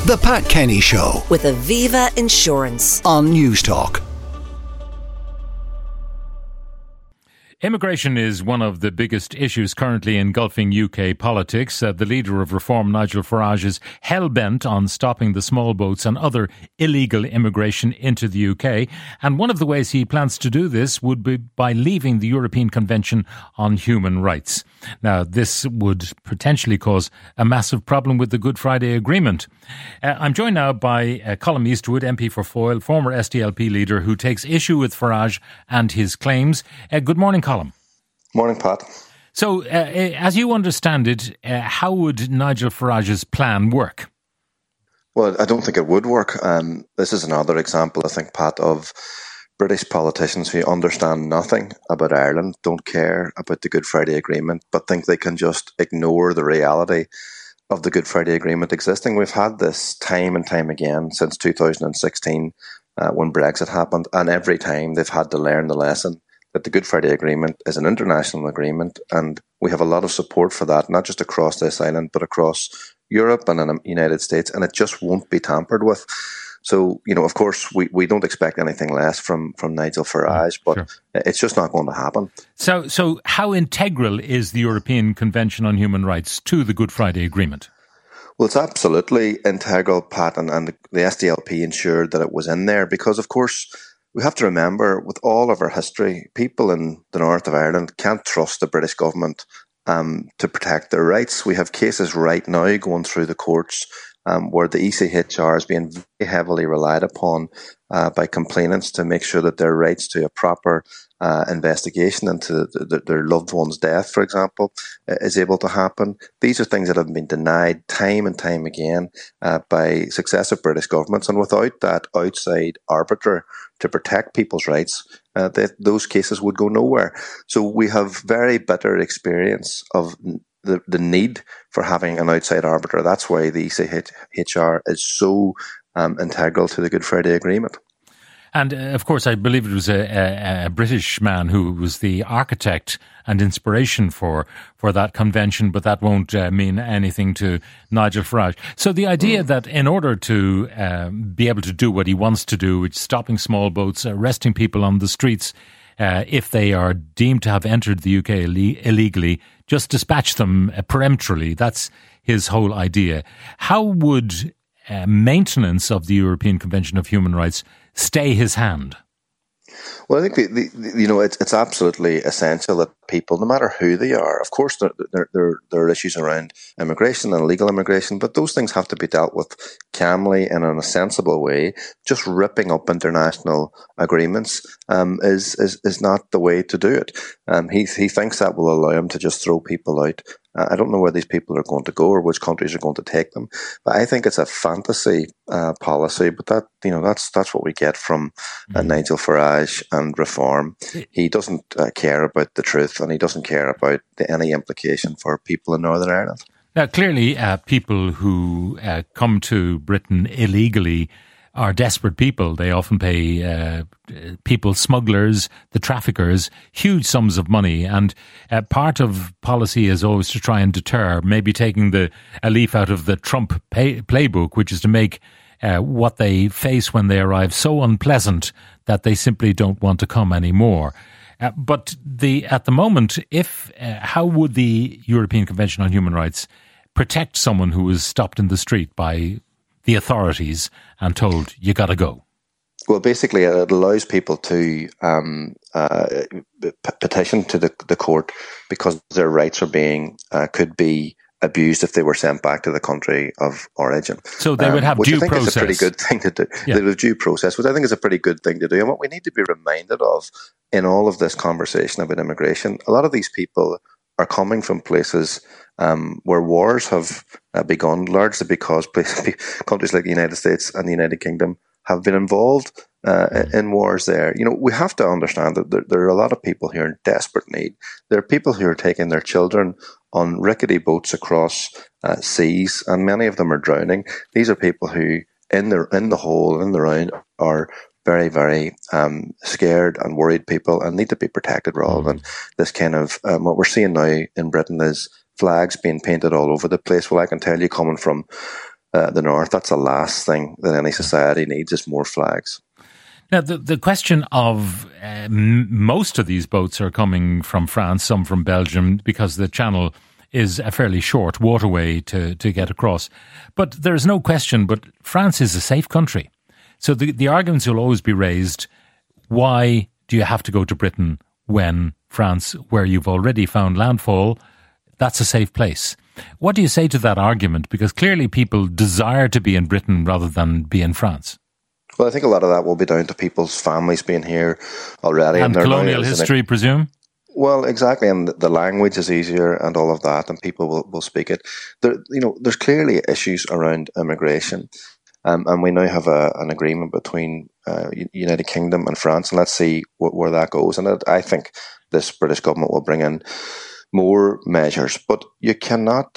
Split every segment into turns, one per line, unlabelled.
The Pat Kenny Show
with Aviva Insurance
on Newstalk.
Immigration is one of the biggest issues currently engulfing UK politics. The leader of Reform, Nigel Farage, is hell-bent on stopping the small boats and other illegal immigration into the UK. And one of the ways he plans to do this would be by leaving the European Convention on Human Rights. Now, this would potentially cause a massive problem with the Good Friday Agreement. I'm joined now by Colm Eastwood, MP for Foyle, former SDLP leader, who takes issue with Farage and his claims. Good morning, Colm.
Morning, Pat.
So, as you understand it, how would Nigel Farage's plan work?
Well, I don't think it would work. This is another example, I think, Pat, of British politicians who understand nothing about Ireland, don't care about the Good Friday Agreement, but think they can just ignore the reality of the Good Friday Agreement existing. We've had this time and time again since 2016 when Brexit happened, and every time they've had to learn the lesson that the Good Friday Agreement is an international agreement, and we have a lot of support for that, not just across this island, but across Europe and in the United States, and it just won't be tampered with. So, of course, we don't expect anything less from Nigel Farage, but sure, it's just not going to happen.
So how integral is the European Convention on Human Rights to the Good Friday Agreement?
Well, it's absolutely integral, Pat, and the SDLP ensured that it was in there because, of course, we have to remember, with all of our history, people in the north of Ireland can't trust the British government to protect their rights. We have cases right now going through the courts where the ECHR is being very heavily relied upon by complainants to make sure that their rights to a proper investigation into their loved one's death, for example, is able to happen. These are things that have been denied time and time again by successive British governments, and without that outside arbiter to protect people's rights, those cases would go nowhere. So we have very bitter experience of the need for having an outside arbiter. That's why the ECHR is so integral to the Good Friday Agreement.
And, of course, I believe it was a British man who was the architect and inspiration for that convention, but that won't mean anything to Nigel Farage. So the idea that in order to be able to do what he wants to do, which is stopping small boats, arresting people on the streets, if they are deemed to have entered the UK illegally, just dispatch them peremptorily. That's his whole idea. How would maintenance of the European Convention of Human Rights stay his hand?
Well, I think it's absolutely essential that people, no matter who they are, of course there are issues around immigration and illegal immigration, but those things have to be dealt with calmly and in a sensible way. Just ripping up international agreements is not the way to do it. He thinks that will allow him to just throw people out. I don't know where these people are going to go or which countries are going to take them, but I think it's a fantasy policy. But that's what we get from Nigel Farage and Reform. He doesn't care about the truth, and he doesn't care about any implication for people in Northern Ireland.
Now, clearly, people who come to Britain illegally are desperate people. They often pay people, smugglers, the traffickers, huge sums of money. And part of policy is always to try and deter, maybe taking a leaf out of the Trump playbook, which is to make what they face when they arrive so unpleasant that they simply don't want to come anymore. But at the moment, how would the European Convention on Human Rights protect someone who is stopped in the street by the authorities and told, you got to go?
Well, basically, it allows people to petition to the court because their rights are could be abused if they were sent back to the country of origin.
So they would have due process. Which I think is a pretty good thing to do. Yeah. They would have due process, which I think is a pretty good thing to do. And what we need to be reminded of in all of this conversation about immigration, a lot of these people are coming from places where wars have begun, largely because countries like the United States and the United Kingdom have been involved in wars there. We have to understand that there are a lot of people here in desperate need. There are people who are taking their children on rickety boats across seas, and many of them are drowning. These are people who, in the hole, in the round, are very, very scared and worried people and need to be protected rather than this kind of, what we're seeing now in Britain is flags being painted all over the place. Well, I can tell you, coming from the north. That's the last thing that any society needs, is more flags.
Now, the question of most of these boats are coming from France, some from Belgium, because the channel is a fairly short waterway to get across. But there's no question, but France is a safe country. So the arguments will always be raised, why do you have to go to Britain when France, where you've already found landfall, that's a safe place? What do you say to that argument? Because clearly people desire to be in Britain rather than be in France.
Well, I think a lot of that will be down to people's families being here already.
And colonial history, presume?
Well, exactly, and the language is easier and all of that, and people will speak it. There's clearly issues around immigration, and we now have an agreement between United Kingdom and France, and let's see where that goes. And I think this British government will bring in more measures, but you cannot.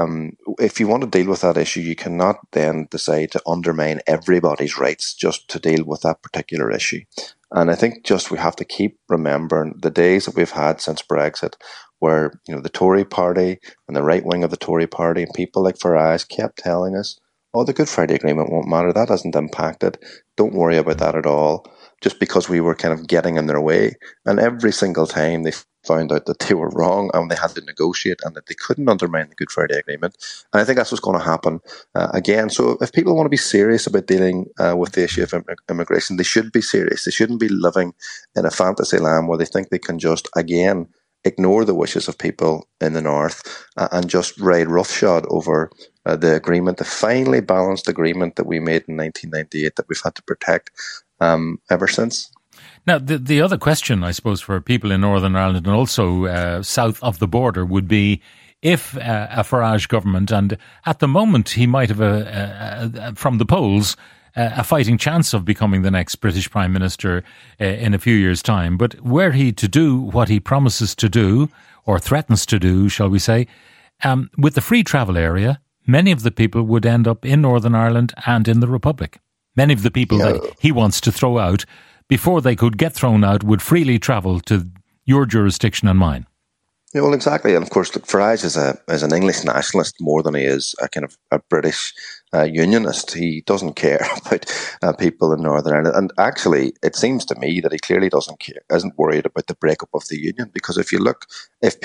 If you want to deal with that issue, you cannot then decide to undermine everybody's rights just to deal with that particular issue. And I think just we have to keep remembering the days that we've had since Brexit, where the Tory party and the right wing of the Tory party and people like Farage kept telling us, "Oh, the Good Friday Agreement won't matter. That hasn't impacted. Don't worry about that at all." Just because we were kind of getting in their way, and every single time they found out that they were wrong and they had to negotiate and that they couldn't undermine the Good Friday Agreement. And I think that's what's going to happen again. So if people want to be serious about dealing with the issue of immigration, they should be serious. They shouldn't be living in a fantasy land where they think they can just, again, ignore the wishes of people in the north and just ride roughshod over the agreement, the finely balanced agreement that we made in 1998 that we've had to protect ever since.
Now, the other question, I suppose, for people in Northern Ireland and also south of the border would be if a Farage government, and at the moment he might have, from the polls, a fighting chance of becoming the next British Prime Minister in a few years' time, but were he to do what he promises to do, or threatens to do, shall we say, with the free travel area, many of the people would end up in Northern Ireland and in the Republic. Many of the people that he wants to throw out, before they could get thrown out, would freely travel to your jurisdiction and mine.
Yeah, well, exactly. And of course, look, Farage is an English nationalist more than he is a kind of a British unionist. He doesn't care about people in Northern Ireland. And actually, it seems to me that he clearly isn't worried about the breakup of the union. Because if you look, if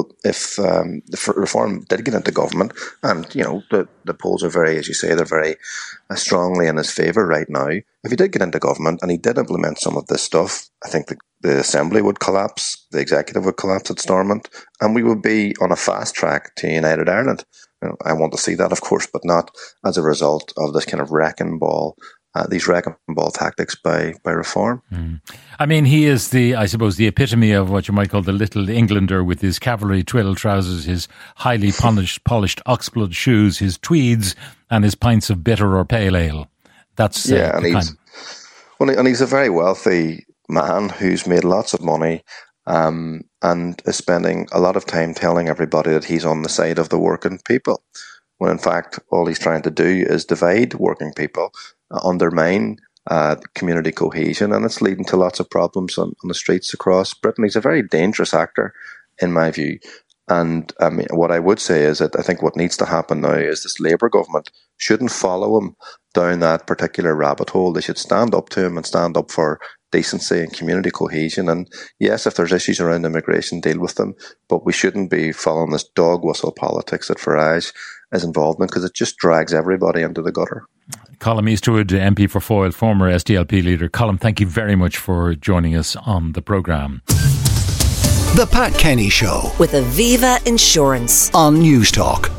the Reform did get into government, and the polls are very, as you say, they're very strongly in his favour right now. If he did get into government and he did implement some of this stuff, I think the Assembly would collapse, the Executive would collapse at Stormont, and we would be on a fast track to United Ireland. I want to see that, of course, but not as a result of this kind of wrecking ball, these wrecking ball tactics by Reform.
I mean, he is the epitome of what you might call the little Englander, with his cavalry twill trousers, his highly polished oxblood shoes, his tweeds, and his pints of bitter or pale ale. That's
and he's a very wealthy man who's made lots of money and is spending a lot of time telling everybody that he's on the side of the working people, when in fact all he's trying to do is divide working people, undermine community cohesion, and it's leading to lots of problems on the streets across Britain. He's a very dangerous actor, in my view. And I mean, what I would say is that I think what needs to happen now is this Labour government shouldn't follow him down that particular rabbit hole. They should stand up to him and stand up for decency and community cohesion. And yes, if there's issues around immigration, deal with them. But we shouldn't be following this dog whistle politics that Farage is involved in, because it just drags everybody into the gutter.
Colm Easterwood, MP for Foyle, former SDLP leader. Colm, thank you very much for joining us on the programme.
The Pat Kenny Show
with Aviva Insurance
on News Talk.